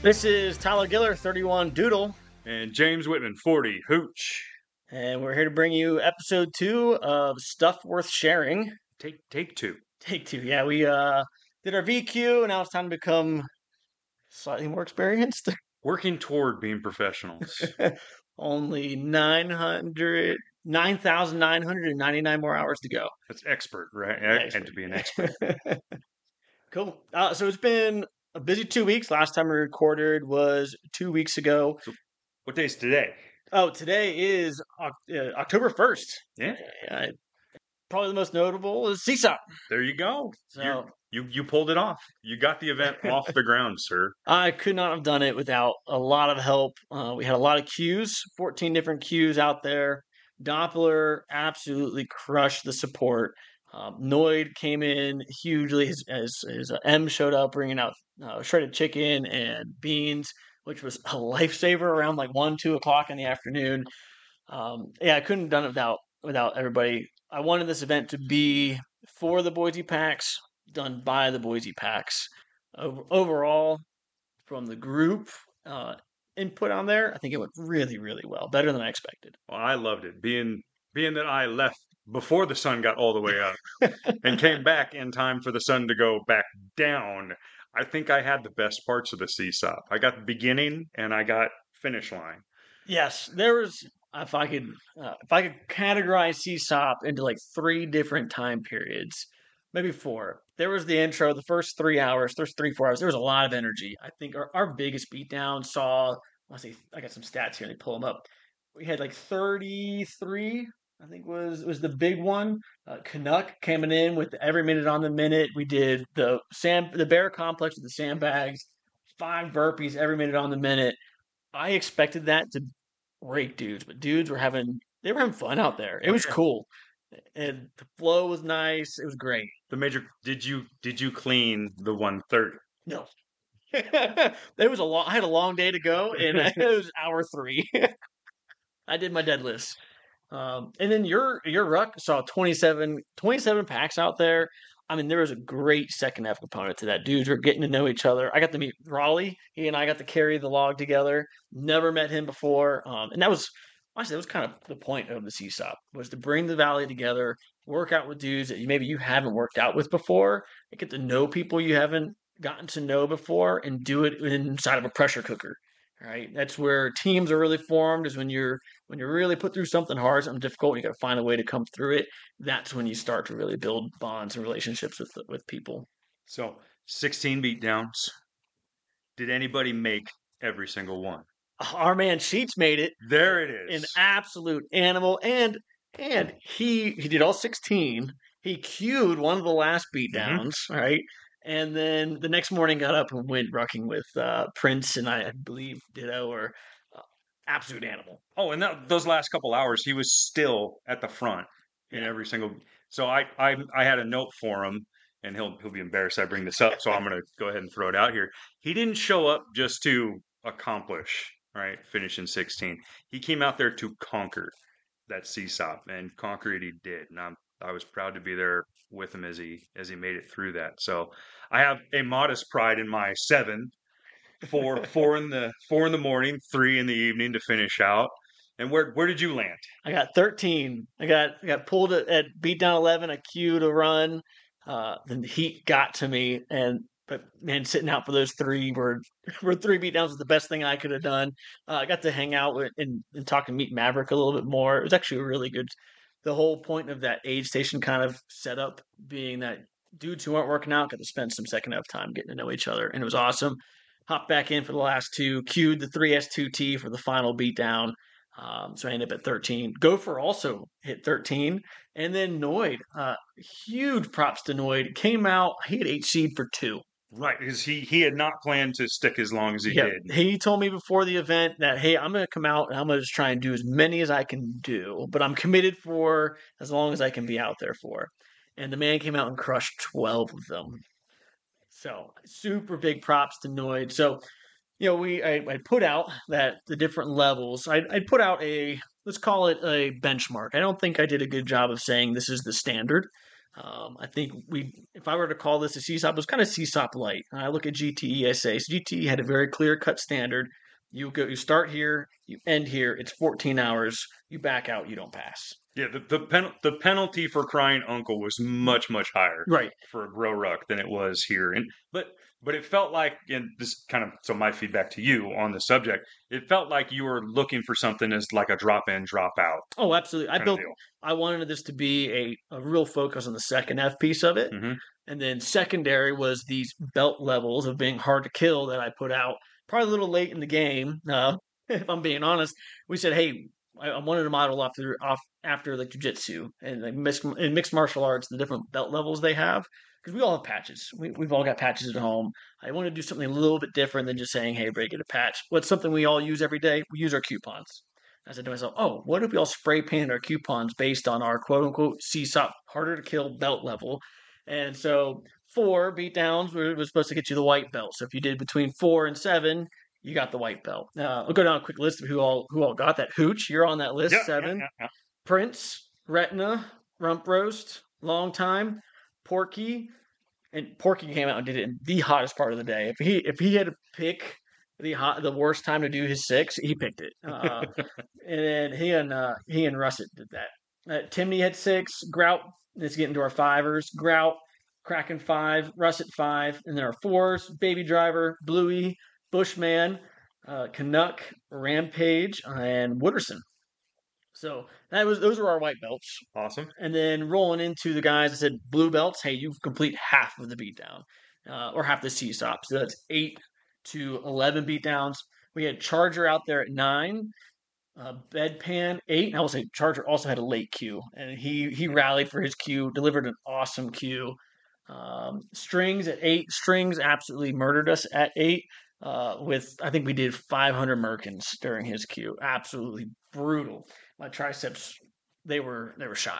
This is Tyler Giller, 31 Doodle, And James Whitman, 40 Hooch. and we're here to bring you episode 2 of Stuff Worth Sharing. Take two. Take 2. Yeah, we did our VQ, and now it's time to become slightly more experienced. Working toward being professionals. Only 9,999 more hours to go. That's expert, right? Expert. And to be an expert. Cool. So it's been a busy 2 weeks. Last time we recorded was 2 weeks ago. So what day is today? Oh, today is October 1st. Yeah. Probably the most notable is CSAUP. There you go. So You pulled it off. You got the event off the ground, sir. I could not have done it without a lot of help. We had a lot of cues, 14 different cues out there. Doppler absolutely crushed the support. Noid came in hugely as M showed up bringing out shredded chicken and beans, which was a lifesaver around like 1, 2 o'clock in the afternoon. I couldn't have done it without everybody. I wanted this event to be for the Boise Packs, done by the Boise Packs. Overall, from the group input on there, I think it went really, really well. Better than I expected. Well, I loved it. Being that I left before the sun got all the way up and came back in time for the sun to go back down, I think I had the best parts of the CSAUP. I got the beginning and I got finish line. Yes, there was. If I could categorize CSAUP into like 3 different time periods, maybe 4. There was the intro, the first 3 hours, first 3-4 hours. There was a lot of energy. I think our biggest beatdown saw. I got some stats here. Let me pull them up. We had like 33. I think was the big one. Canuck coming in with every minute on the minute. We did the bear complex with the sandbags, 5 burpees every minute on the minute. I expected that to break dudes, but dudes were having fun out there. It was cool, and the flow was nice. It was great. The major, did you clean the 130? No, it was I had a long day to go, and it was hour 3. I did my deadlifts. And then your ruck saw 27 packs out there. I mean, there was a great second half component to that. Dudes were getting to know each other. I got to meet Raleigh. He and I got to carry the log together. Never met him before. And that was kind of the point of the CSAUP, was to bring the Valley together, work out with dudes that maybe you haven't worked out with before, and get to know people you haven't gotten to know before, and do it inside of a pressure cooker. Right, that's where teams are really formed. Is when you're really put through something hard, something difficult, and you got to find a way to come through it. That's when you start to really build bonds and relationships with people. So 16 beatdowns. Did anybody make every single one? Our man Sheets made it. There it is. An absolute animal, and he did all 16. He queued one of the last beatdowns, right? And then the next morning got up and went rucking with Prince and I believe Ditto, or absolute animal. Oh, and those last couple hours, he was still at the front in every single. So I had a note for him, and he'll be embarrassed I bring this up. So I'm going to go ahead and throw it out here. He didn't show up just to accomplish, right, finish in 16. He came out there to conquer that CSAUP, and conquer it he did. And I was proud to be there with him as he made it through that. So I have a modest pride in my 7, 4 in the morning, 3 in the evening to finish out. And where did you land? I got 13. I got pulled at beatdown 11. I queued a run. Then the heat got to me, but man, sitting out for those 3 were 3 beatdowns was the best thing I could have done. I got to hang out and talk and meet Maverick a little bit more. It was actually really good. The whole point of that aid station kind of setup being that dudes who aren't working out got to spend some second half time getting to know each other, and it was awesome. Hopped back in for the last 2, queued the 3S2T for the final beatdown. So I ended up at 13. Gopher also hit 13. And then Noid, huge props to Noid. Came out, he had HC'd for 2. Right, because he had not planned to stick as long as he did. He told me before the event that, hey, I'm going to come out and I'm going to just try and do as many as I can do, but I'm committed for as long as I can be out there for. And the man came out and crushed 12 of them. So super big props to Noid. So, I put out that the different levels. I'd put out let's call it a benchmark. I don't think I did a good job of saying this is the standard. I think if I were to call this a CSOP, it was kind of CSOP light. And I look at GTE, I say, so GTE had a very clear cut standard. You start here, you end here. It's 14 hours. You back out, you don't pass. Yeah, the penalty for crying uncle was much higher Right. for a grow ruck than it was here, and but it felt like, and this kind of, so my feedback to you on the subject, it felt like you were looking for something as like a drop in drop out Oh, absolutely. kind of deal. I wanted this to be a real focus on the second F piece of it. Hmm. And then secondary was these belt levels of being hard to kill that I put out probably a little late in the game. If I'm being honest, we said, hey, I wanted to model off after like jujitsu and like mixed martial arts, the different belt levels they have. Because we all have patches. We've all got patches at home. I want to do something a little bit different than just saying, hey, Ray, get a patch. What's something we all use every day? We use our coupons. I said to myself, oh, what if we all spray painted our coupons based on our quote unquote CSOP harder to kill belt level? And so 4 beatdowns was supposed to get you the white belt. So if you did between 4 and 7, you got the white belt. I'll go down a quick list of who all got that. Hooch, you're on that list, Yeah, 7. yeah. Prince, Retina, Rump Roast, Long Time, Porky, and Porky came out and did it in the hottest part of the day. If he had to pick the worst time to do his 6, he picked it. And then he and Russet did that. Timney had 6. Grout. Let's get into our 5ers. Grout, Kraken 5, Russet 5, and then our 4s: Baby Driver, Bluey, Bushman, Canuck, Rampage, and Wooderson. So those were our white belts. Awesome. And then rolling into the guys, I said blue belts. Hey, you complete half of the beatdown, or half the CSOP. So that's 8 to 11 beatdowns. We had Charger out there at 9. Bedpan 8. And I will say Charger also had a late queue, and he rallied for his queue, delivered an awesome queue. Strings at 8. Strings absolutely murdered us at 8. With I think we did 500 Merkins during his queue. Absolutely brutal. My triceps, they were shot.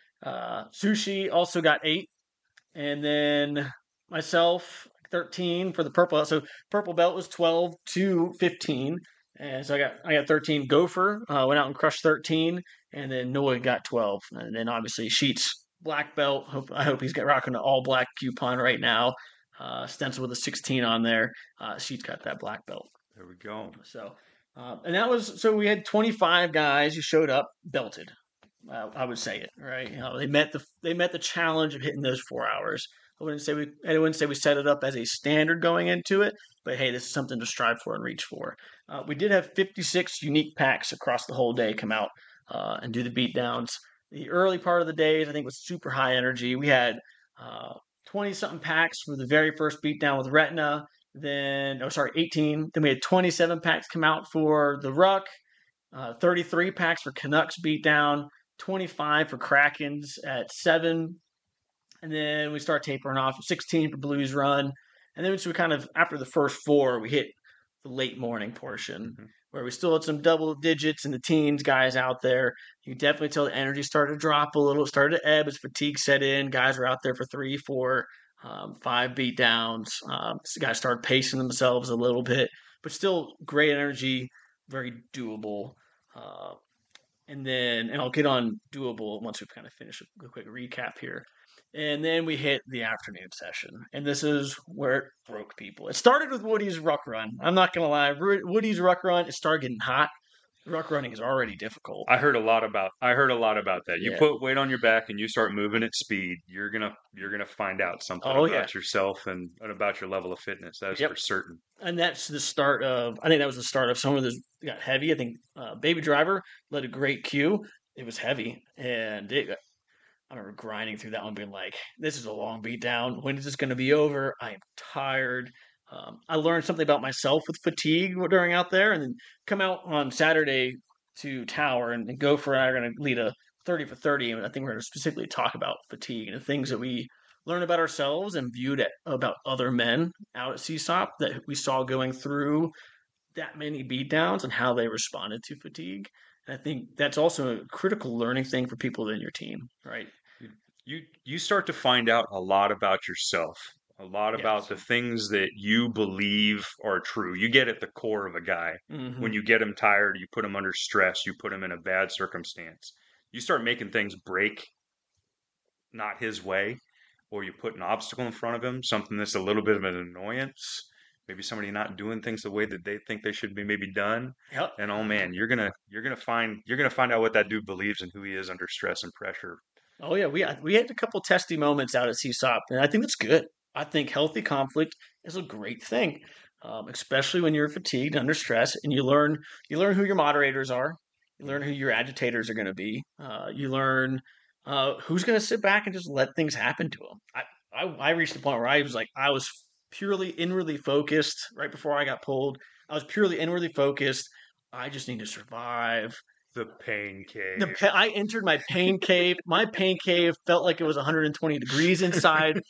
Sushi also got 8, and then myself 13 for the purple. So purple belt was 12 to 15, and so I got 13. Gopher went out and crushed 13, and then Noah got 12, and then obviously Sheets black belt. I hope he's got rocking an all black coupon right now. Stencil with a 16 on there. Sheets got that black belt. There we go. So, and that was so we had 25 guys who showed up belted. I would say it right. They met the challenge of hitting those 4 hours. I wouldn't say we set it up as a standard going into it, but hey, this is something to strive for and reach for. We did have 56 unique packs across the whole day come out and do the beatdowns. The early part of the days, I think, was super high energy. We had 20-something packs for the very first beatdown with Retina. Then, 18. Then we had 27 packs come out for the Ruck, 33 packs for Canucks beatdown, 25 for Krakens at 7. And then we start tapering off, 16 for Blues Run. And then we kind of, after the first 4, we hit the late morning portion where we still had some double digits and the teens guys out there. You can definitely tell the energy started to drop a little. It started to ebb as fatigue set in. Guys were out there for 3, 4, 5 beat downs. Guys started pacing themselves a little bit, but still great energy, very doable. And I'll get on doable once we've kind of finished a quick recap here. And then we hit the afternoon session. And this is where it broke people. It started with Woody's ruck run. I'm not going to lie. Woody's ruck run, it started getting hot. Ruck running is already difficult. I heard a lot about that. You put weight on your back and you start moving at speed, you're gonna find out something about yourself and about your level of fitness. That's for certain. And that's the start of. I think that was the start of some of this got heavy. I think Baby Driver led a great queue. It was heavy, and I remember grinding through that one, being like, "This is a long beat down. When is this going to be over? I am tired." I learned something about myself with fatigue during out there, and then come out on Saturday to Tower and Gopher and I are going to lead a 30 for 30. And I think we're going to specifically talk about fatigue and the things that we learned about ourselves and viewed about other men out at CSOP that we saw going through that many beatdowns and how they responded to fatigue. And I think that's also a critical learning thing for people in your team, right? You start to find out a lot about yourself. A lot about the things that you believe are true. You get at the core of a guy. Mm-hmm. When you get him tired, you put him under stress, you put him in a bad circumstance. You start making things break not his way, or you put an obstacle in front of him, something that's a little bit of an annoyance, maybe somebody not doing things the way that they think they should be maybe done, Yep. and oh man, you're gonna find out what that dude believes and who he is under stress and pressure. Oh yeah, we had a couple testy moments out at CSOP, and I think that's good. I think healthy conflict is a great thing, especially when you're fatigued, under stress, and you learn who your moderators are, you learn who your agitators are going to be, you learn who's going to sit back and just let things happen to them. I reached the point where I was purely inwardly focused right before I got pulled. I was purely inwardly focused. I just need to survive. The pain cave. I entered my pain cave. My pain cave felt like it was 120 degrees inside.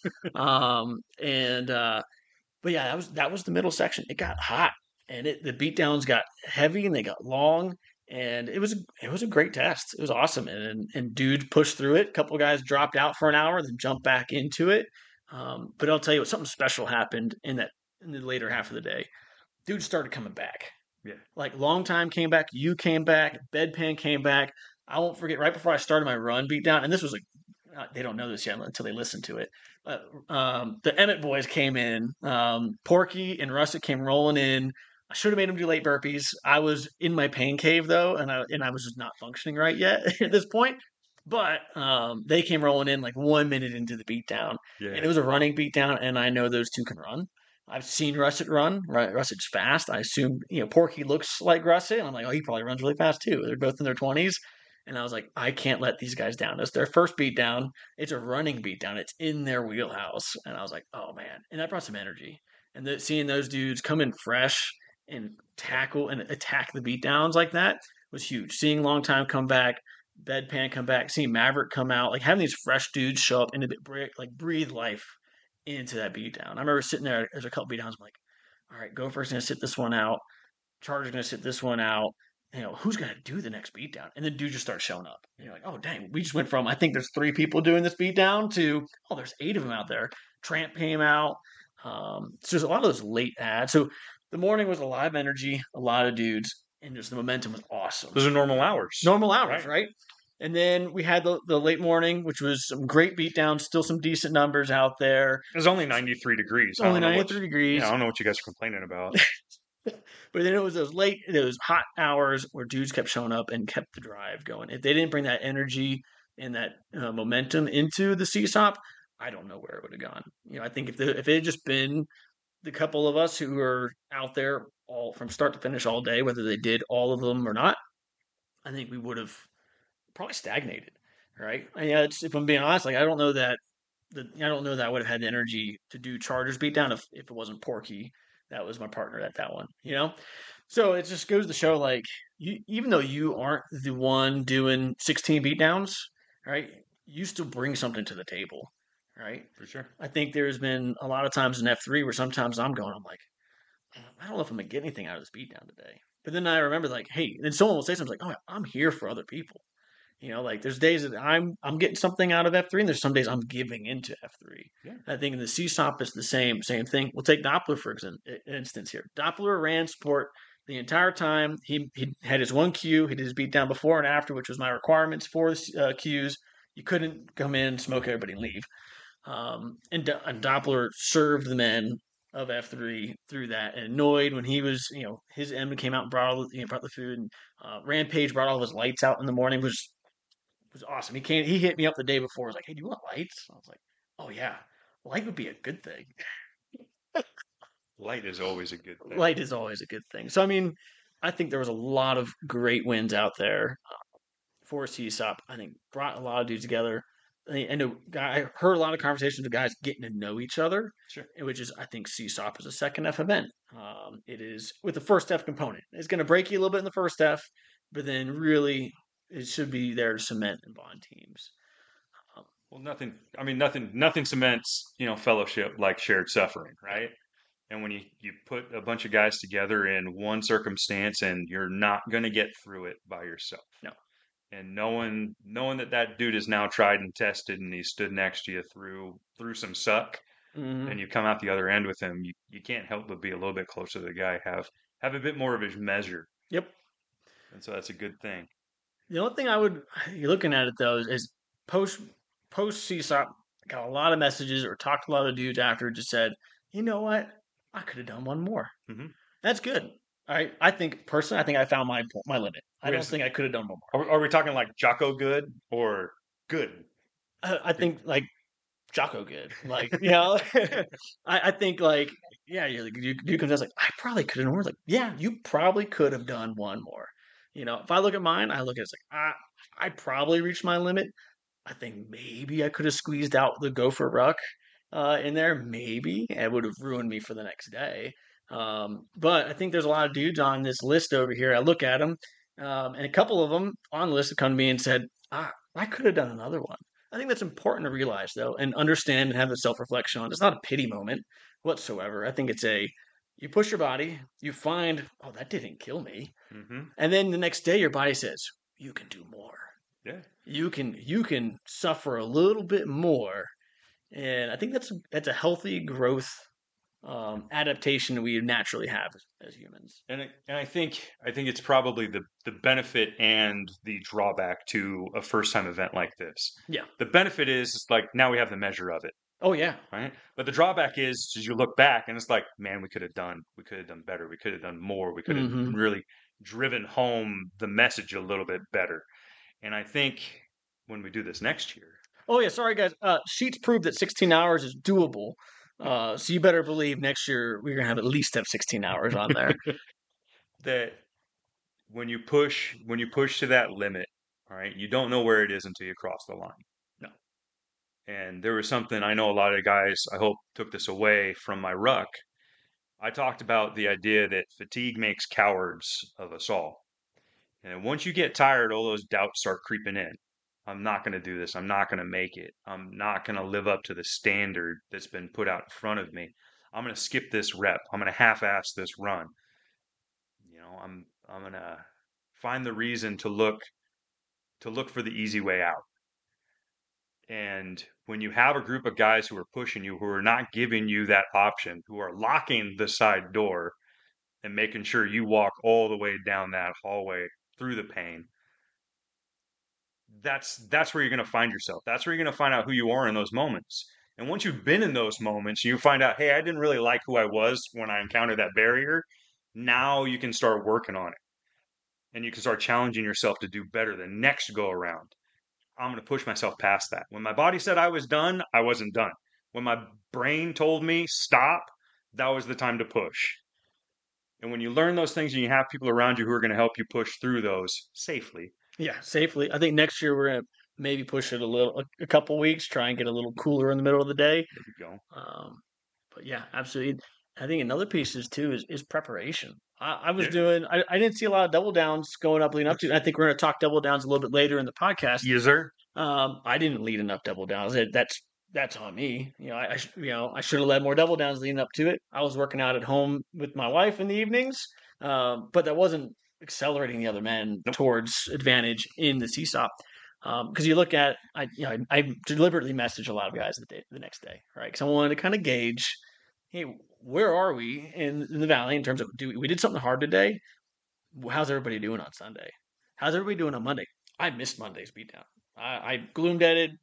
And But yeah, that was the middle section. It got hot, and the beatdowns got heavy and they got long, and it was a great test. It was awesome, and dude pushed through it. A couple guys dropped out for an hour, then jumped back into it. But I'll tell you what, something special happened in the later half of the day. Dude started coming back. Yeah. Like long time came back, you came back, bedpan came back. I won't forget right before I started my run beatdown, and this was like they don't know this yet until they listen to it. The Emmett boys came in. Porky and Russet came rolling in. I should have made them do late burpees. I was in my pain cave though, and I was just not functioning right yet at this point. But they came rolling in like 1 minute into the beatdown, Yeah. and it was a running beatdown. And I know those two can run. I've seen Russet run. Russet's fast. I assume Porky looks like Russet, and I'm like, oh, he probably runs really fast too. They're both in their 20s. And I was like, I can't let these guys down. It's their first beatdown. It's a running beatdown. It's in their wheelhouse. And I was like, oh man. And that brought some energy. And seeing those dudes come in fresh and tackle and attack the beatdowns like that was huge. Seeing Long Time come back, Bedpan come back, seeing Maverick come out, like having these fresh dudes show up and like breathe life into that beatdown. I remember sitting there's a couple beatdowns. I'm like, all right, Go First gonna sit this one out. Charger's gonna sit this one out. Who's going to do the next beatdown? And then dude just starts showing up. And you're like, oh, dang, we just went from, I think there's 3 people doing this beatdown to, oh, there's 8 of them out there. Tramp came out. So there's a lot of those late ads. So the morning was a lot of energy, a lot of dudes, and just the momentum was awesome. Those are normal hours. Normal hours, right? And then we had the late morning, which was some great beatdowns, still some decent numbers out there. It was only 93 degrees. Only 93 degrees. Yeah, I don't know what you guys are complaining about. But then it was those hot hours where dudes kept showing up and kept the drive going. If they didn't bring that energy and that momentum into the CSOP, I don't know where it would have gone. I think if it had just been the couple of us who were out there all from start to finish all day, whether they did all of them or not, I think we would have probably stagnated. Right? If I'm being honest, like I don't know that I would have had the energy to do Chargers beatdown if it wasn't Porky. That was my partner at that one, So it just goes to show, like, even though you aren't the one doing 16 beatdowns, right, you still bring something to the table, right? For sure. I think there's been a lot of times in F3 where sometimes I'm like, I don't know if I'm going to get anything out of this beatdown today. But then I remember, like, hey, then someone will say something like, oh, I'm here for other people. Like there's days that I'm getting something out of F3, and there's some days I'm giving into F3. Yeah. I think in the CSOP it's the same thing. We'll take Doppler for instance here. Doppler ran support the entire time. He had his 1 Q. He did his beatdown before and after, which was my requirements for the Qs. You couldn't come in, smoke everybody, and leave. And Doppler served the men of F3 through that, and annoyed when he was, his M came out and brought the food, and Rampage brought all of his lights out in the morning, which was awesome. He hit me up the day before. I was like, hey, do you want lights? I was like, oh yeah, light would be a good thing. Light is always a good thing. Light is always a good thing. So, I mean, I think there was a lot of great wins out there for CSOP. I think brought a lot of dudes together. I heard a lot of conversations with guys getting to know each other, sure. Which is, I think, CSOP is a second F event. It is with the first F component. It's going to break you a little bit in the first F, but then really it should be there to cement and bond teams. Well, nothing cements, fellowship like shared suffering, right? And when you put a bunch of guys together in one circumstance, and you're not going to get through it by yourself. No. And knowing that dude is now tried and tested, and he stood next to you through some suck, and you come out the other end with him, you can't help but be a little bit closer to the guy, have a bit more of his measure. Yep. And so that's a good thing. The only thing you're looking at it though is post post CSOP, got a lot of messages or talked to a lot of dudes after, just said, you know what? I could have done one more. Mm-hmm. That's good. I think personally, I think I found my limit. I don't Wait, think I could have done one more. are we talking like Jocko good or good? I think like Jocko good. Like, you know, I think like, yeah, you can just like, I probably could have done more. Like, yeah, you probably could have done one more. You know, if I look at mine, I look at it, it's like, I probably reached my limit. I think maybe I could have squeezed out the gopher ruck in there. Maybe it would have ruined me for the next day. But I think there's a lot of dudes on this list over here. I look at them, and a couple of them on the list have come to me and said, I could have done another one. I think that's important to realize, though, and understand and have a self reflection on. It's not a pity moment whatsoever. I think it's you push your body, you find, oh, that didn't kill me. Mm-hmm. And then the next day, your body says, you can do more. Yeah. You can suffer a little bit more. And I think that's a healthy growth adaptation we naturally have as humans. And I think it's probably the benefit and the drawback to a first time event like this. Yeah. The benefit is like now we have the measure of it, Oh yeah. right? But the drawback is you look back and it's like, man, we could have done better, we could have done more, we could have Mhm. really driven home the message a little bit better. And I think when we do this next year, Oh yeah. Sorry guys. Sheets prove that 16 hours is doable. So you better believe next year we're gonna have at least have 16 hours on there. that when you push to that limit, all right, you don't know where it is until you cross the line. No. And there was something I know a lot of guys, I hope, took this away from my ruck. I talked about the idea that fatigue makes cowards of us all. And once you get tired, all those doubts start creeping in. I'm not going to do this. I'm not going to make it. I'm not going to live up to the standard that's been put out in front of me. I'm going to skip this rep. I'm going to half-ass this run. I'm going to find the reason to look for the easy way out. And when you have a group of guys who are pushing you, who are not giving you that option, who are locking the side door and making sure you walk all the way down that hallway through the pain, that's where you're going to find yourself. That's where you're going to find out who you are in those moments. And once you've been in those moments, you find out, hey, I didn't really like who I was when I encountered that barrier. Now you can start working on it. And you can start challenging yourself to do better the next go around. I'm going to push myself past that. When my body said I was done, I wasn't done. When my brain told me stop, that was the time to push. And when you learn those things and you have people around you who are going to help you push through those safely. Yeah, safely. I think next year we're gonna maybe push it a couple weeks, try and get a little cooler in the middle of the day. There we go. But yeah, absolutely. I think another piece is too is preparation. I was Yeah. doing. I didn't see a lot of double downs going up leading up to. And I think we're going to talk double downs a little bit later in the podcast. Yes, sir. I didn't lead enough double downs. That's on me. I should have led more double downs leading up to it. I was working out at home with my wife in the evenings, but that wasn't accelerating the other men Nope. towards advantage in the CSOP. Because you look at, I deliberately messaged a lot of guys the next day, right? Because I wanted to kind of gauge, hey, where are we in the valley in terms of we did something hard today? How's everybody doing on Sunday? How's everybody doing on Monday? I missed Monday's beatdown. I gloomed at it.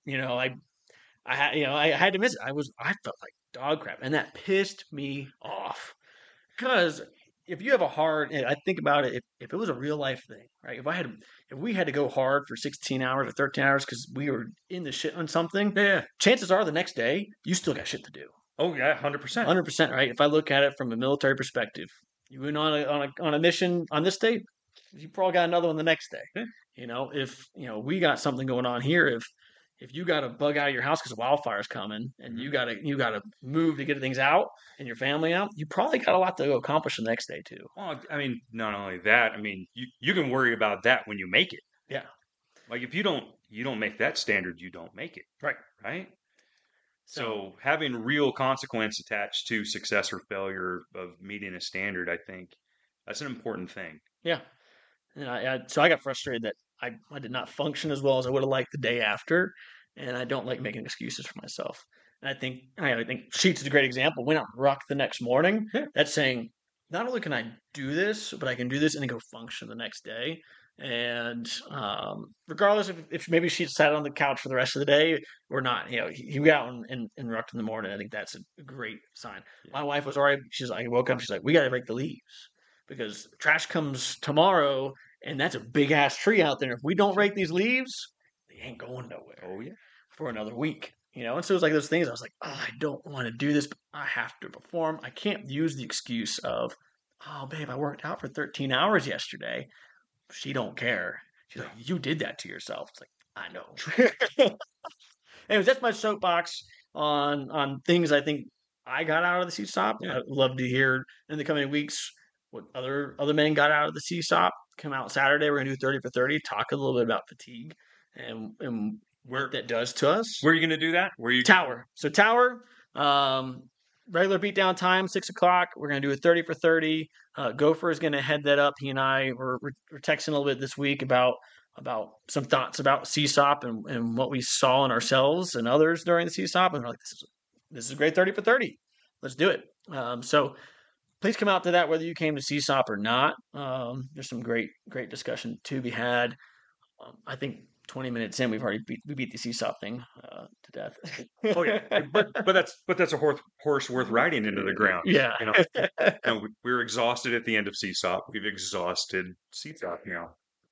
I had to miss it. I felt like dog crap, and that pissed me off. Because if you have a hard, I think about it. If it was a real life thing, right? If we had to go hard for 16 hours or 13 hours because we were in the shit on something, Yeah. chances are the next day you still got shit to do. Oh yeah, 100%. 100%, right? If I look at it from a military perspective, you went on a mission on this day, you probably got another one the next day. Yeah. If we got something going on here, if you got to bug out of your house because a wildfire's coming, and you gotta move to get things out and your family out, you probably got a lot to go accomplish the next day too. Well, I mean, not only that, I mean, you can worry about that when you make it. Yeah. Like if you don't make that standard, you don't make it. Right. So having real consequence attached to success or failure of meeting a standard, I think that's an important thing. Yeah. And so I got frustrated that I did not function as well as I would have liked the day after, and I don't like making excuses for myself. And I think Sheets is a great example. Went out and rocked the next morning. Yeah. That's saying not only can I do this, but I can do this and then go function the next day. And regardless if maybe she sat on the couch for the rest of the day or not, he got out and rucked in the morning. I think that's a great sign. My wife was already. She's like, I woke up. She's like, we got to rake the leaves because trash comes tomorrow, and that's a big ass tree out there. If we don't rake these leaves, they ain't going nowhere. Oh yeah. For another week. And so it was like those things. I was like, oh, I don't want to do this, but I have to perform. I can't use the excuse of, oh, babe, I worked out for 13 hours yesterday. She don't care. She's like, you did that to yourself. It's like, I know. Anyways, that's my soapbox on things I think I got out of the CSAUP. Yeah. I'd love to hear in the coming weeks what other men got out of the CSAUP. Come out Saturday. We're gonna do 30 for 30. Talk a little bit about fatigue and what that does to us. Where are you going to do that? Where you Tower. So Tower, regular beatdown time, 6:00. We're going to do a 30 for 30. Gopher is going to head that up. He and I were texting a little bit this week about some thoughts about CSAUP and what we saw in ourselves and others during the CSAUP. And we're like, this is a great 30 for 30. Let's do it. So please come out to that, whether you came to CSAUP or not. There's some great discussion to be had. I think 20 minutes in, we've already beat the CSAUP thing to death. Oh yeah, but that's a horse worth riding into the ground. Yeah, And we're exhausted at the end of CSAUP. We've exhausted CSAUP now.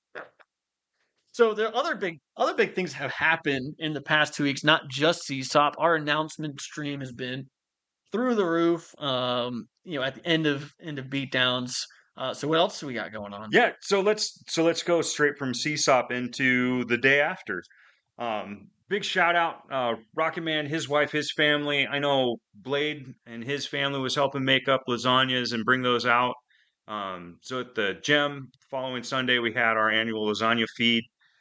So there are other big things have happened in the past 2 weeks. Not just CSAUP. Our announcement stream has been through the roof. At the end of beatdowns. So what else do we got going on? Yeah, so let's go straight from CSAUP into the day after. Big shout out, Rocket Man, his wife, his family. I know Blade and his family was helping make up lasagnas and bring those out. So at the gym following Sunday, we had our annual lasagna feed.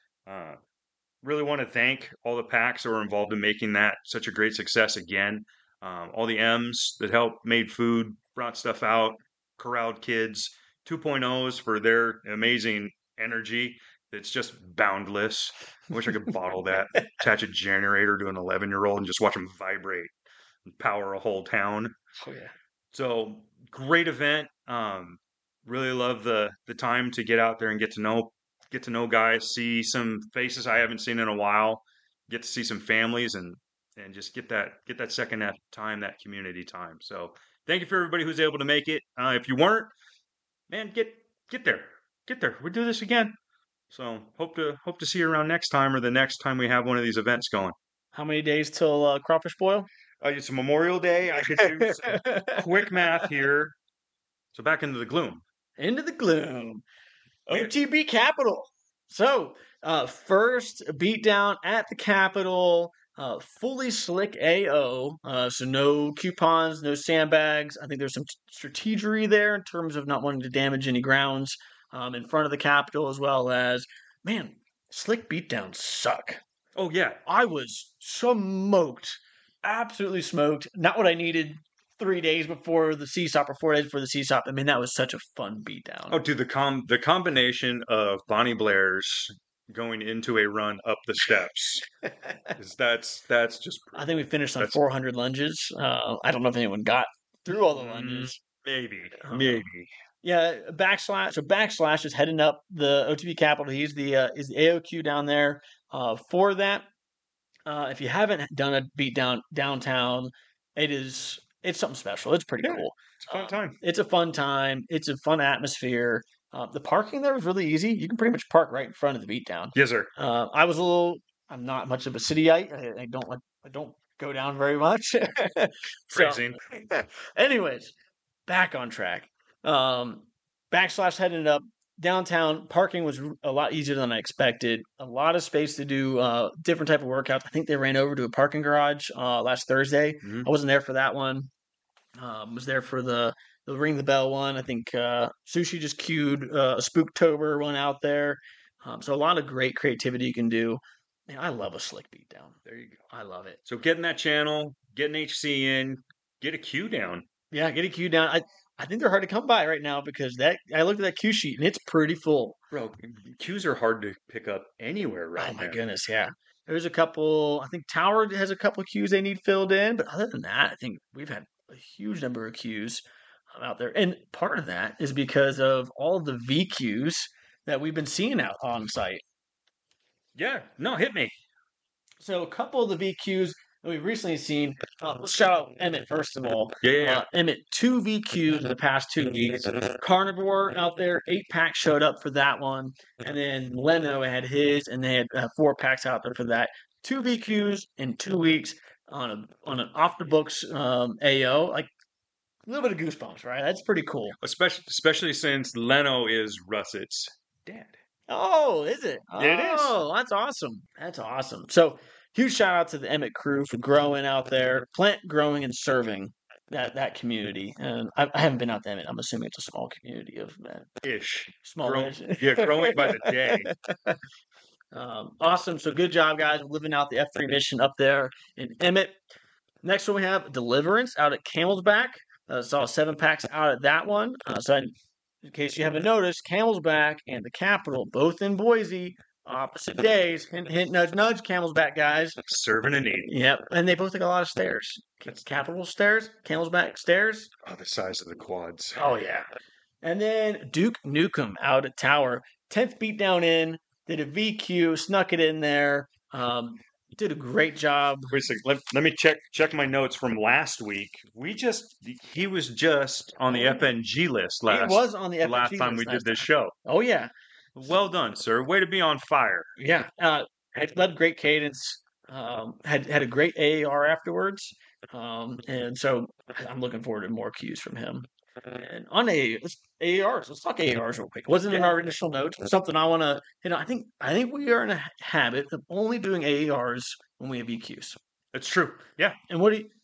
Really want to thank all the packs that were involved in making that such a great success again. All the M's that helped made food, brought stuff out, corralled kids. 2.0s for their amazing energy. It's just boundless. I wish I could bottle that, attach a generator to an 11-year-old and just watch them vibrate and power a whole town. Oh yeah. So great event. Really love the time to get out there and get to know guys, see some faces I haven't seen in a while, get to see some families and just get that second time, that community time. So thank you for everybody who's able to make it. If you weren't, man, get there. We do this again. So hope to see you around next time or the next time we have one of these events going. How many days till crawfish boil? It's Memorial Day. I should do some quick math here. So back into the gloom. Into the gloom. OTB Capitol. So first beatdown at the Capitol. Fully slick AO, so no coupons, no sandbags. I think there's some strategery there in terms of not wanting to damage any grounds in front of the Capitol, as well as, man, slick beatdowns suck. Oh, yeah. I was smoked, absolutely smoked. Not what I needed 3 days before the CSAUP or 4 days before the CSAUP. I mean, that was such a fun beatdown. Oh, dude, the combination of Bonnie Blair's going into a run up the steps. that's just brutal. I think we finished on 400 lunges. I don't know if anyone got through all the lunges. Maybe. Yeah, Backslash. So Backslash is heading up the OTB Capitol. He's the AOQ down there for that. If you haven't done a beatdown downtown, it's something special. It's pretty cool. It's a fun time. It's a fun time. It's a fun atmosphere. The parking there was really easy. You can pretty much park right in front of the beatdown. Yes, sir. I'm not much of a cityite. I don't go down very much. Phrasing. Anyways, back on track. Backslash headed up downtown. Parking was a lot easier than I expected. A lot of space to do different type of workouts. I think they ran over to a parking garage last Thursday. Mm-hmm. I wasn't there for that one. Was there for the Ring the Bell one. I think Sushi just queued a Spooktober one out there. So a lot of great creativity you can do. Man, I love a slick beatdown. There you go. I love it. So get in that channel, get an HC in, get a queue down. Yeah, get a queue down. I think they're hard to come by right now because I looked at that queue sheet and it's pretty full. Bro, queues are hard to pick up anywhere right now. Oh my goodness, yeah. There's a couple. I think Tower has a couple of queues they need filled in, but other than that, I think we've had a huge number of queues out there. And part of that is because of all of the VQs that we've been seeing out on site. Yeah, no, hit me. So a couple of the VQs that we've recently seen. Let's shout out Emmett first of all. Yeah. Emmett, 2 VQs in the past 2 weeks. Carnivore out there, 8-pack showed up for that one, and then Leno had his, and they had 4 packs out there for that. 2 VQs in 2 weeks on an off the books AO, like a little bit of goosebumps, right? That's pretty cool. Especially since Leno is Russett's dad. Oh, is it? It is. Oh, that's awesome. That's awesome. So huge shout out to the Emmett crew for growing out there, plant growing and serving that community. And I haven't been out to Emmett. I'm assuming it's a small community of Ish. small-ish. Growing by the day. Awesome. So good job, guys, living out the F3 mission up there in Emmett. Next one we have Deliverance out at Camelsback. Saw 7 packs out at that one. So in case you haven't noticed, Camelsback and the Capitol, both in Boise, opposite days. Hint, hint, nudge, nudge, Camelsback guys. Serving a need. Yep, and they both take a lot of stairs. Capitol stairs, Camelsback stairs. Oh, the size of the quads. Oh, yeah. And then Duke Nukem out at Tower. 10th beatdown in, did a VQ, snuck it in there. Did a great job. Wait a second. Let me check my notes from last week. He was just on the FNG list last. He was on the FNG last time we did this show. Oh yeah. Well done, sir. Way to be on fire. Yeah. Had led great cadence. Had a great AAR afterwards. And so I'm looking forward to more cues from him. And on AARs, let's talk AARs real quick. Wasn't in our initial notes, but something I want to hit on. I think we are in a habit of only doing AARs when we have EQs. It's true. Yeah. And what do you,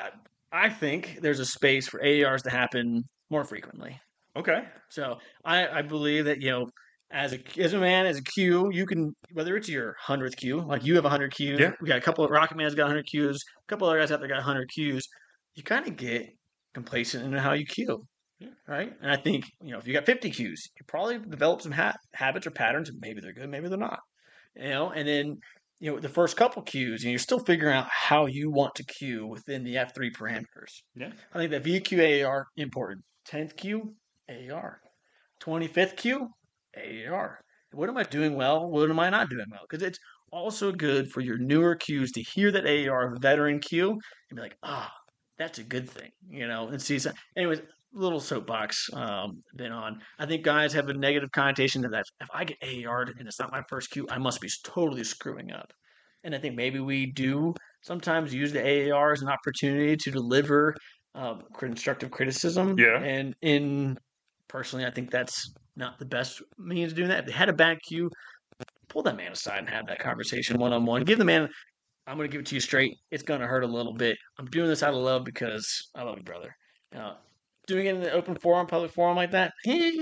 I think there's a space for AARs to happen more frequently. Okay. So I believe that, as a man, as a Q, you can, whether it's your 100th Q, like you have 100 Qs, yeah. We got a couple of Rocket Man's got 100 Qs, a couple other guys out there got 100 Qs. You kind of get complacent in how you Q, right? And I think, if you got 50 Qs, you probably develop some habits or patterns. Maybe they're good, maybe they're not. And then, the first couple Qs, and you're still figuring out how you want to Q within the F3 parameters. Yeah. I think that VQ AAR important. 10th Q, AAR. 25th Q, AAR. What am I doing well? What am I not doing well? Because it's also good for your newer Qs to hear that AAR veteran Q and be like, that's a good thing, and see. So, anyways, little soapbox been on. I think guys have a negative connotation to that. If I get AAR'd and it's not my first Q, I must be totally screwing up. And I think maybe we do sometimes use the AAR as an opportunity to deliver constructive criticism. Yeah. And personally, I think that's not the best means of doing that. If they had a bad Q, pull that man aside and have that conversation one-on-one. Give the man, I'm going to give it to you straight. It's going to hurt a little bit. I'm doing this out of love because I love you, brother. Doing it in the open forum, public forum like that,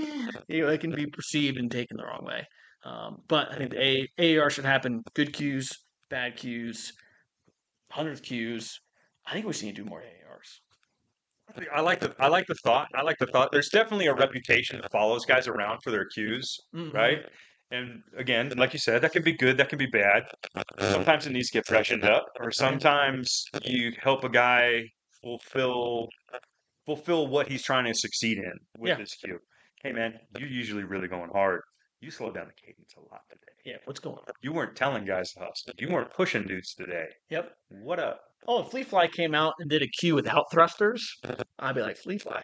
it can be perceived and taken the wrong way. But I think the AAR should happen. Good cues, bad cues, 100th cues. I think we should do more AARs. I like the thought. There's definitely a reputation that follows guys around for their cues, right? And again, like you said, that can be good, that can be bad. Sometimes it needs to get freshened up, or sometimes you help a guy fulfill what he's trying to succeed in with his cue. Hey man, you're usually really going hard. You slowed down the cadence a lot today. Yeah, what's going on? You weren't telling guys to hustle. You weren't pushing dudes today. Yep. What up? Oh, if Fleafly came out and did a cue without thrusters, I'd be like, Fleafly,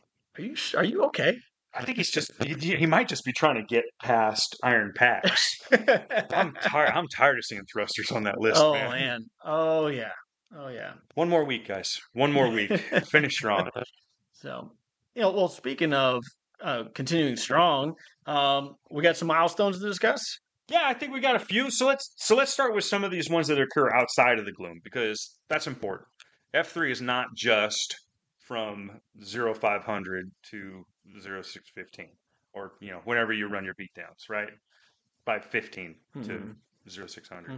are you okay? I think he might just be trying to get past Iron Packs. I'm tired of seeing thrusters on that list, oh, man. Man. Oh, yeah. One more week, guys. One more week. Finish strong. So, well, speaking of continuing strong, we got some milestones to discuss. Yeah, I think we got a few. So let's start with some of these ones that occur outside of the Gloom, because that's important. F3 is not just from 0500 to 0615, or whenever you run your beatdowns, right? By 15 to 0600.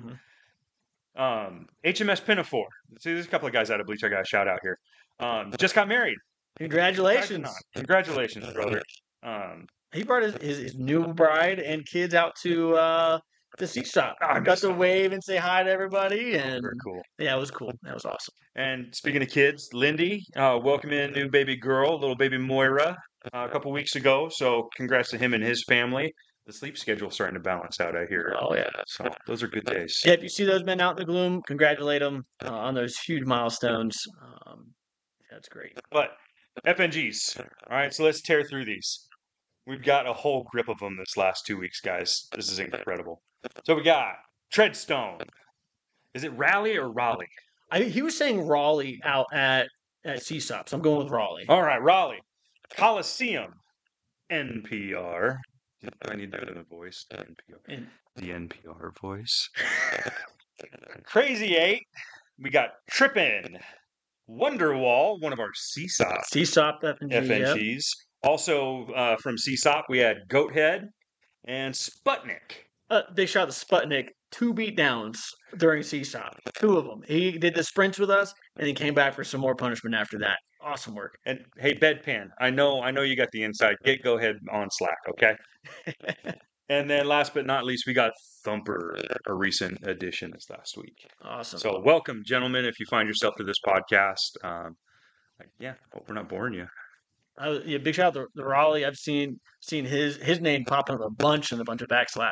HMS Pinafore. See, there's a couple of guys out of Bleach I got to shout out here. Just got married. Congratulations, brother. He brought his new bride and kids out to the seat shop. I got to wave and say hi to everybody, and very cool. Yeah, it was cool. That was awesome. And speaking of kids, Lindy welcoming a new baby girl, little baby Moira, a couple weeks ago. So congrats to him and his family. the sleep schedule's starting to balance out, I hear. Oh yeah. So those are good days. Yeah, if you see those men out in the gloom, congratulate them on those huge milestones. That's great. But FNGs. All right, so let's tear through these. We've got a whole grip of them this last 2 weeks, guys. This is incredible. So we got Treadstone. Is it Raleigh or Raleigh? He was saying Raleigh out at CSOP, so I'm going with Raleigh. All right, Raleigh. Coliseum. NPR. I need to do the voice. NPR. The NPR voice. Crazy 8. We got Trippin'. Wonderwall, one of our CSOP FNGs. Yep. Also from CSOP, we had Goathead and Sputnik. They shot the Sputnik 2 beatdowns during CSOP. 2 of them. He did the sprints with us, and he came back for some more punishment after that. Awesome work. And hey, Bedpan, I know you got the inside. Get Goathead on Slack, okay? And then last but not least, we got Thumper, a recent addition this last week. Awesome. So welcome, gentlemen, if you find yourself to this podcast. Hope we're not boring you. Yeah, big shout out to Raleigh. I've seen his name popping up a bunch in a bunch of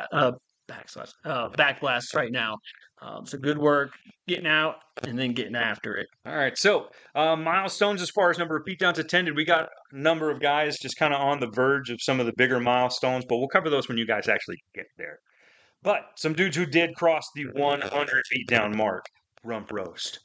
backblasts right now. So good work getting out and then getting after it. All right. So milestones as far as number of beatdowns attended, we got a number of guys just kind of on the verge of some of the bigger milestones, but we'll cover those when you guys actually get there. But some dudes who did cross the 100 beatdown mark. Rump Roast.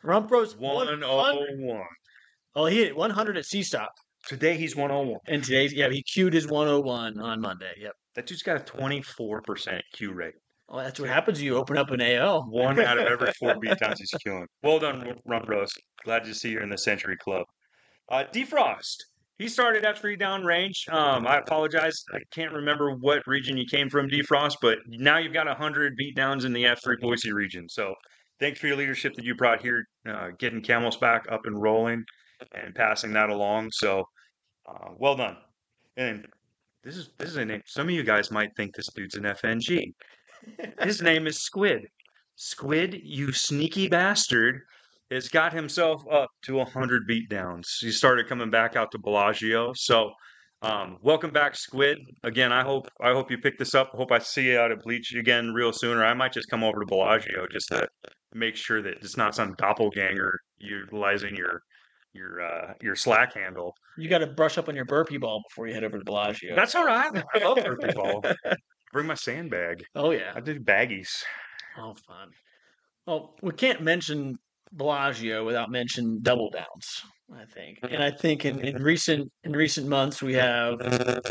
101. Oh, he hit 100 at C-Stop. Today he's 101. And he queued his 101 on Monday. Yep. That dude's got a 24% queue rate. Oh, that's what happens when you open up an AO. 1 out of every 4 beatdowns he's queuing. Well done, Rump Roast. Glad to see you in the Century Club. Defrost. He started at free down range. I apologize. I can't remember what region you came from, Defrost, but now you've got 100 beatdowns in the F3 Boise region. So thanks for your leadership that you brought here, getting Camels back up and rolling and passing that along. So well done. And this is a name. Some of you guys might think this dude's an FNG. His name is Squid. Squid, you sneaky bastard, has got himself up to 100 beatdowns. He started coming back out to Bellagio. So welcome back, Squid. Again, I hope you pick this up. I hope I see you out at Bleach again real soon, or I might just come over to Bellagio just to make sure that it's not some doppelganger utilizing your Slack handle. You got to brush up on your burpee ball before you head over to Bellagio. That's all right. I love burpee ball. Bring my sandbag. Oh, yeah. I do baggies. Oh, fun. Well, we can't mention Bellagio without mentioning double downs, I think. And I think in recent months we have,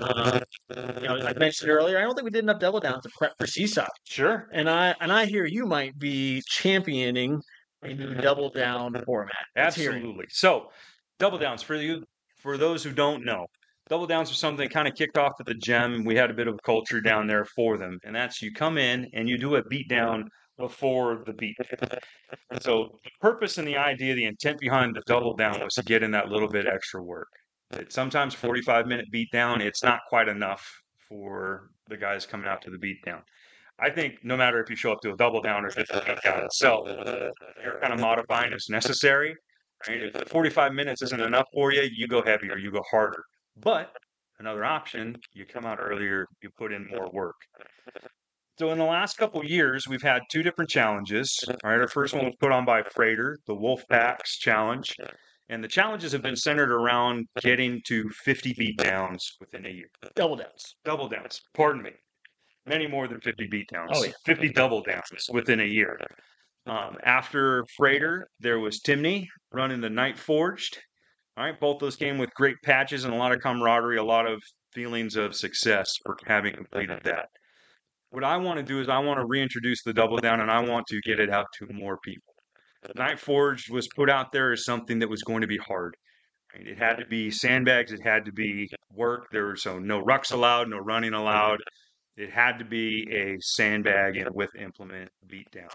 I mentioned earlier, I don't think we did enough double downs to prep for CSOP. Sure. And I hear you might be championing a new double down format. Absolutely. So, double downs for those who don't know. Double downs are something that kind of kicked off at the gem. We had a bit of a culture down there for them. And that's you come in and you do a beat down before the beat. And so the purpose and the idea, the intent behind the double down was to get in that little bit extra work. Sometimes 45-minute beat down, it's not quite enough for the guys coming out to the beat down. I think no matter if you show up to a double down or just a beat down itself, you're kind of modifying as necessary. Right? If 45 minutes isn't enough for you, you go heavier, you go harder. But another option, you come out earlier, you put in more work. So in the last couple of years, we've had 2 different challenges. All right, our first one was put on by Freighter, the Wolfpacks Challenge. And the challenges have been centered around getting to 50 beatdowns within a year. Double downs. Pardon me. Many more than 50 beatdowns. Oh, yeah. 50 double downs within a year. After Freighter, there was Timney running the Night Forged. All right, both those came with great patches and a lot of camaraderie, a lot of feelings of success for having completed that. What I want to do is I want to reintroduce the double down and I want to get it out to more people. Night Forged was put out there as something that was going to be hard. Right? It had to be sandbags, it had to be work. There were no rucks allowed, no running allowed. It had to be a sandbag and with implement beat down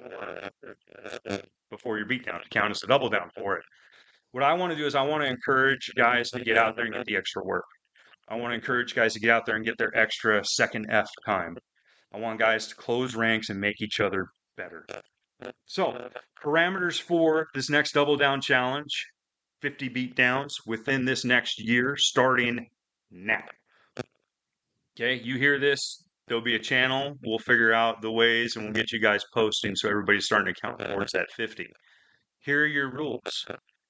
before your beat down to count as a double down for it. What I want to do is I want to encourage guys to get out there and get the extra work. I want to encourage guys to get out there and get their extra second F time. I want guys to close ranks and make each other better. So, parameters for this next double down challenge, 50 beat downs within this next year, starting now. Okay, you hear this There'll be a channel. We'll figure out the ways and we'll get you guys posting so everybody's starting to count towards that 50. Here are your rules.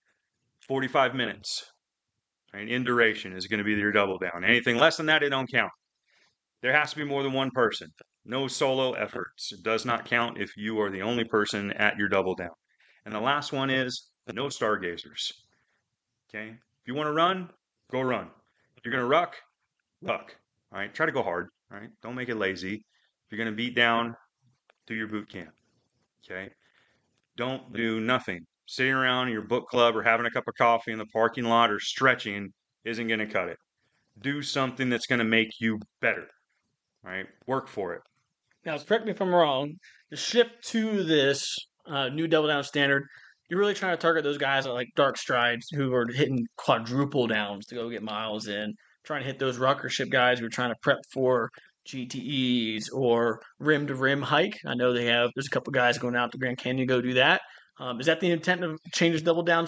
45 minutes, right, in duration is going to be your double down. Anything less than that, it don't count. There has to be more than one person. No solo efforts. It does not count if you are the only person at your double down. And the last one is no stargazers. Okay? If you want to run, go run. If you're going to ruck. All right? Try to go hard. All right? Don't make it lazy. If you're going to beat down, do your boot camp. Okay? Don't do nothing. Sitting around in your book club or having a cup of coffee in the parking lot or stretching isn't going to cut it. Do something that's going to make you better. Right? Work for it. Now, correct me if I'm wrong. The shift to this new double down standard, you're really trying to target those guys at like dark strides who are hitting quadruple downs to go get miles in. Trying to hit those rucker ship guys who are trying to prep for GTEs or rim to rim hike. I know there's a couple guys going out to Grand Canyon to go do that. Is that the intent of change double down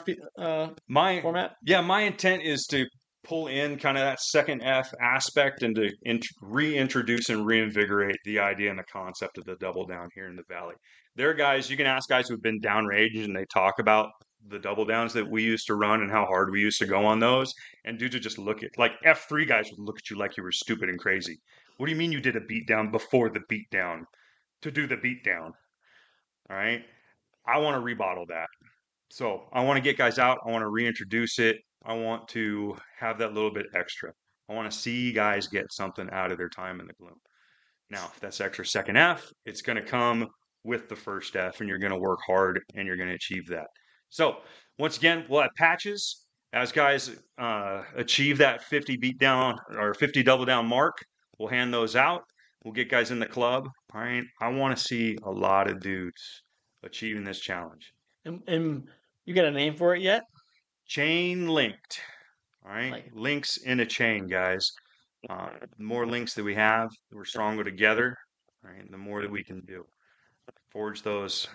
format? Yeah, my intent is to pull in kind of that second F aspect and to reintroduce and reinvigorate the idea and the concept of the double down here in the Valley. There are guys, you can ask guys who've been downrange and they talk about the double downs that we used to run and how hard we used to go on those. And dudes would just look at, like F3 guys would look at you like you were stupid and crazy. What do you mean you did a beat down before the beat down to do the beat down? All right. I want to rebottle that. So I want to get guys out. I want to reintroduce it. I want to have that little bit extra. I want to see guys get something out of their time in the gloom. Now, if that's extra second F, it's going to come with the first F, and you're going to work hard, and you're going to achieve that. So once again, we'll have patches. As guys achieve that 50 beat down or 50 double down mark, we'll hand those out. We'll get guys in the club. All right. I want to see a lot of dudes achieving this challenge. And you got a name for it yet? Chain linked. All right. Links in a chain, guys. The more links that we have, we're stronger together. Right. The more that we can do. Forge those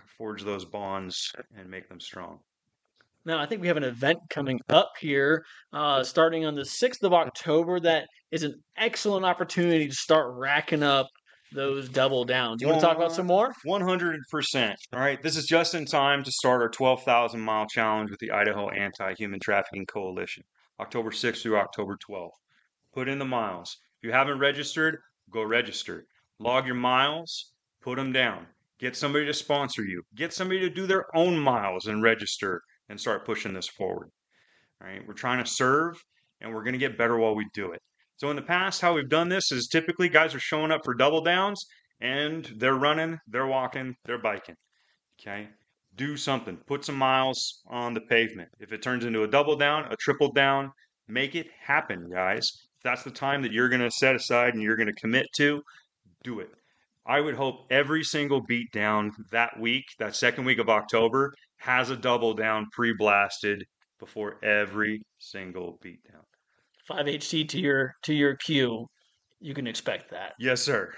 bonds and make them strong. Now, I think we have an event coming up here starting on the 6th of October. That is an excellent opportunity to start racking up those double downs. You want to talk about some more? 100%. All right. This is just in time to start our 12,000 mile challenge with the Idaho Anti-Human Trafficking Coalition, October 6th through October 12th. Put in the miles. If you haven't registered, go register. Log your miles, put them down. Get somebody to sponsor you. Get somebody to do their own miles and register and start pushing this forward. All right. We're trying to serve, and we're going to get better while we do it. So in the past, how we've done this is typically guys are showing up for double downs and they're running, they're walking, they're biking. Okay. Do something. Put some miles on the pavement. If it turns into a double down, a triple down, make it happen, guys. If that's the time that you're going to set aside and you're going to commit to, do it. I would hope every single beat down that week, that second week of October, has a double down pre-blasted before every single beat down. 5HT to your queue, you can expect that. Yes, sir.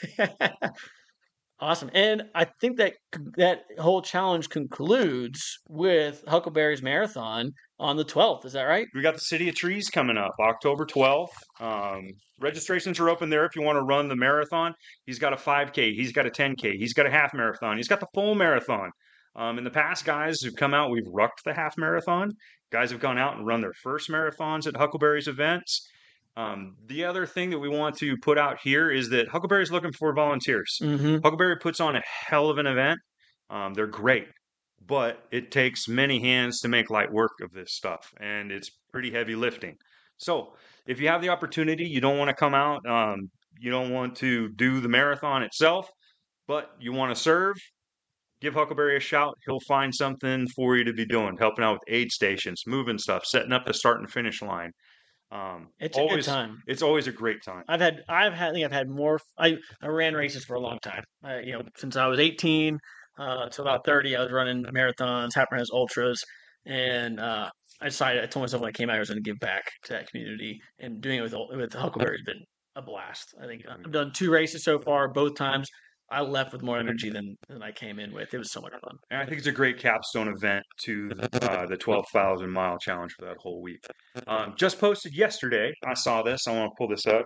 Awesome. And I think that whole challenge concludes with Huckleberry's Marathon on the 12th. Is that right? We got the City of Trees coming up, October 12th. Registrations are open there if you want to run the marathon. He's got a 5K. He's got a 10K. He's got a half marathon. He's got the full marathon. In the past, guys who've come out, we've rucked the half marathon. Guys have gone out and run their first marathons at Huckleberry's events. The other thing that we want to put out here is that Huckleberry's looking for volunteers. Mm-hmm. Huckleberry puts on a hell of an event. They're great, but it takes many hands to make light work of this stuff, and it's pretty heavy lifting. So if you have the opportunity, you don't want to come out, you don't want to do the marathon itself, but you want to serve, give Huckleberry a shout. He'll find something for you to be doing, helping out with aid stations, moving stuff, setting up the start and finish line. It's a good time. It's always a great time. I think I've had more. I ran races for a long time. Since I was 18 to about 30, I was running marathons, half marathons, ultras, and I told myself when I came out, I was going to give back to that community, and doing it with Huckleberry has been a blast. I think I've done 2 races so far. Both times, I left with more energy than I came in with. It was so much fun. And I think it's a great capstone event to the 12,000 mile challenge for that whole week. Just posted yesterday. I saw this. I want to pull this up.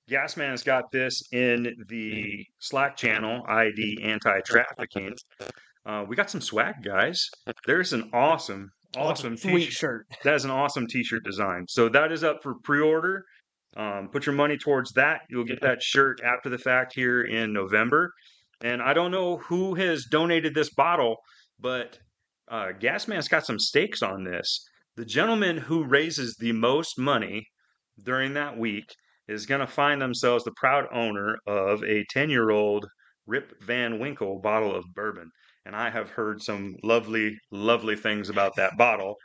Gasman has got this in the Slack channel, ID Anti-Trafficking. We got some swag, guys. There's an awesome sweet t-shirt. shirt. That is an awesome t-shirt design. So that is up for pre-order. Put your money towards that. You'll get that shirt after the fact here in November. And I don't know who has donated this bottle, but Gasman's got some stakes on this. The gentleman who raises the most money during that week is going to find themselves the proud owner of a 10-year-old Rip Van Winkle bottle of bourbon. And I have heard some lovely, lovely things about that bottle.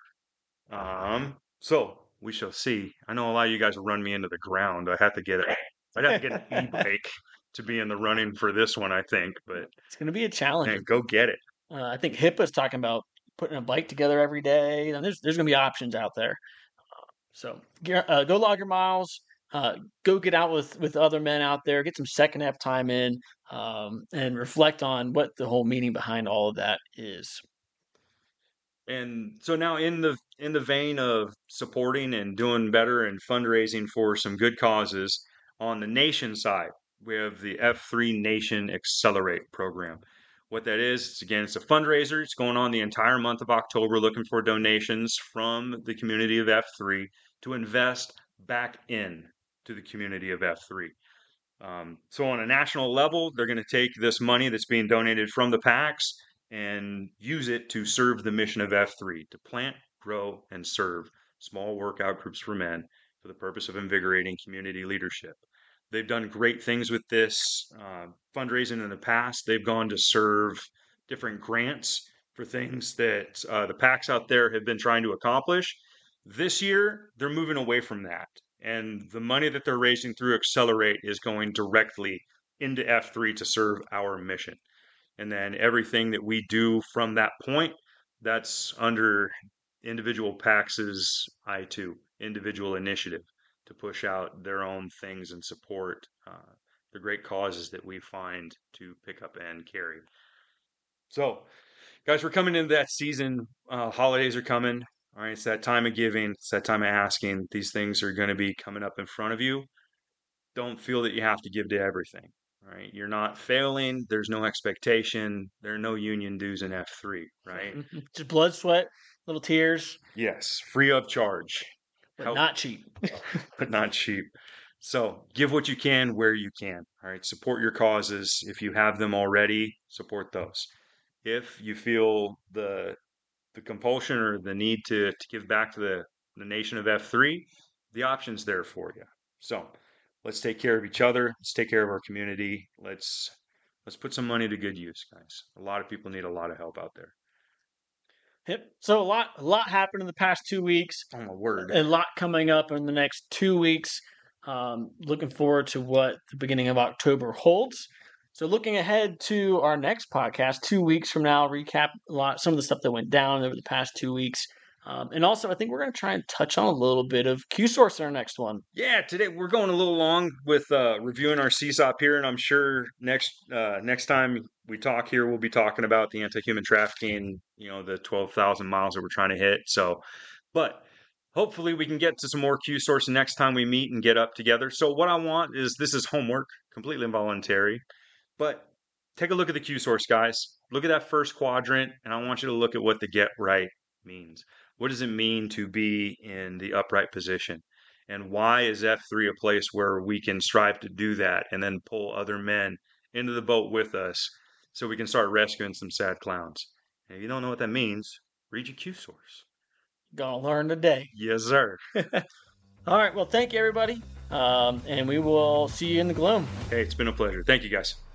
So we shall see. I know a lot of you guys will run me into the ground. I'd have to get an e-bike to be in the running for this one, I think. But it's going to be a challenge. Man, go get it. I think HIPAA's talking about putting a bike together every day. And there's going to be options out there. So go log your miles. Go get out with other men out there. Get some second half time in, and reflect on what the whole meaning behind all of that is. And so now, in the vein of supporting and doing better and fundraising for some good causes, on the nation side, we have the F3 Nation Accelerate program. What that is, again, it's a fundraiser. It's going on the entire month of October, looking for donations from the community of F3 to invest back in to the community of F3. So on a national level, they're going to take this money that's being donated from the PAX and use it to serve the mission of F3, to plant, grow, and serve small workout groups for men for the purpose of invigorating community leadership. They've done great things with this fundraising in the past. They've gone to serve different grants for things that the PAX out there have been trying to accomplish. This year, they're moving away from that. And the money that they're raising through Accelerate is going directly into F3 to serve our mission. And then everything that we do from that point, that's under individual PAX's I2, individual initiative, to push out their own things and support the great causes that we find to pick up and carry. So, guys, we're coming into that season. Holidays are coming. All right, it's that time of giving. It's that time of asking. These things are going to be coming up in front of you. Don't feel that you have to give to everything. All right, you're not failing. There's no expectation. There are no union dues in F3, right? Just blood, sweat, little tears. Yes, free of charge. But not cheap. But not cheap. So give what you can where you can. All right, support your causes. If you have them already, support those. If you feel the compulsion or the need to give back to the nation of F3, the option's there for you. So let's take care of each other. Let's take care of our community. Let's put some money to good use, guys. A lot of people need a lot of help out there. Yep. So a lot happened in the past 2 weeks. Oh my word! A lot coming up in the next 2 weeks. Looking forward to what the beginning of October holds. So looking ahead to our next podcast 2 weeks from now, recap some of the stuff that went down over the past 2 weeks. And also, I think we're going to try and touch on a little bit of Q-Source in our next one. Yeah, today we're going a little long with reviewing our CSOP here, and I'm sure next time we talk here, we'll be talking about the anti-human trafficking, the 12,000 miles that we're trying to hit. So, but hopefully we can get to some more Q-Source next time we meet and get up together. So what I want is, this is homework, completely involuntary, but take a look at the Q-Source, guys. Look at that first quadrant, and I want you to look at what the get right means. What does it mean to be in the upright position? And why is F3 a place where we can strive to do that and then pull other men into the boat with us so we can start rescuing some sad clowns? And if you don't know what that means, read your Q-Source. Gonna learn today. Yes, sir. All right. Well, thank you, everybody. And we will see you in the gloom. Hey, it's been a pleasure. Thank you, guys.